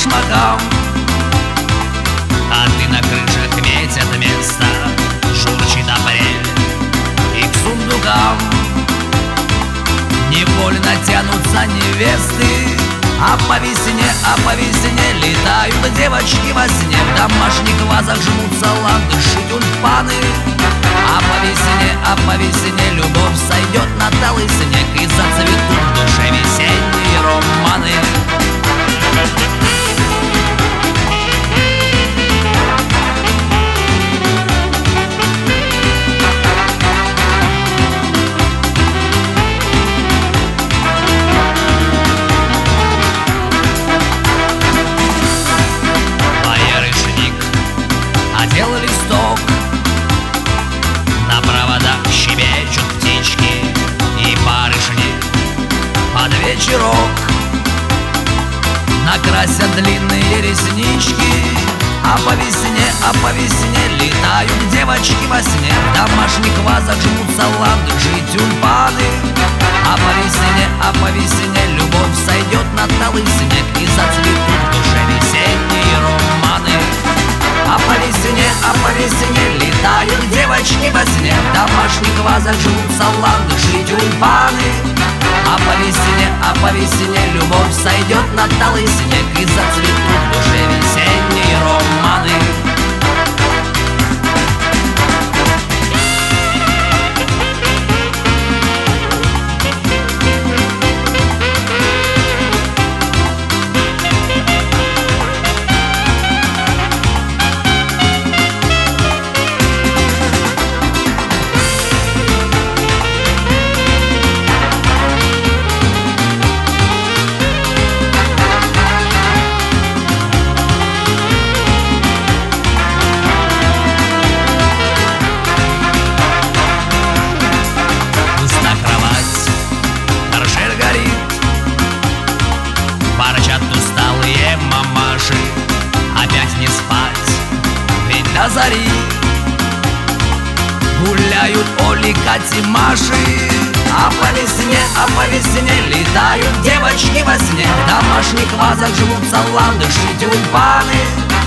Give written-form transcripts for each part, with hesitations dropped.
башмакам. А ты на крышах метят место, журчит апрель, и к сундукам невольно тянутся невесты. А по весне летают девочки во сне. В домашних вазах жмутся ландыши, тюльпаны. А по весне любовь сойдет на талый снег, и зацветут в душе весенние романы. Одел листок, на проводах щебечут птички и барышни под вечерок накрасят длинные реснички. А по весне летают девочки во сне. В домашних вазах жмутся ландыши и тюльпаны. А по весне любовь сойдет на талый снег, и зацветут в душе весенние романы. А по весне летают девочки во сне. В домашних вазах жмутся ландыши и тюльпаны. А по весне любовь сойдет на талый снег, и зацветут в душе весенние романы. Ворчат усталые мамаши, опять не спать, ведь до зари гуляют Оли, Кати, Маши. А по весне летают девочки во сне. В домашних вазах жмутся ландыши и тюльпаны.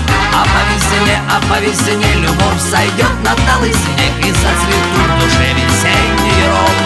А по весне любовь сойдет на талый снег, и зацветут в душе весенние романы.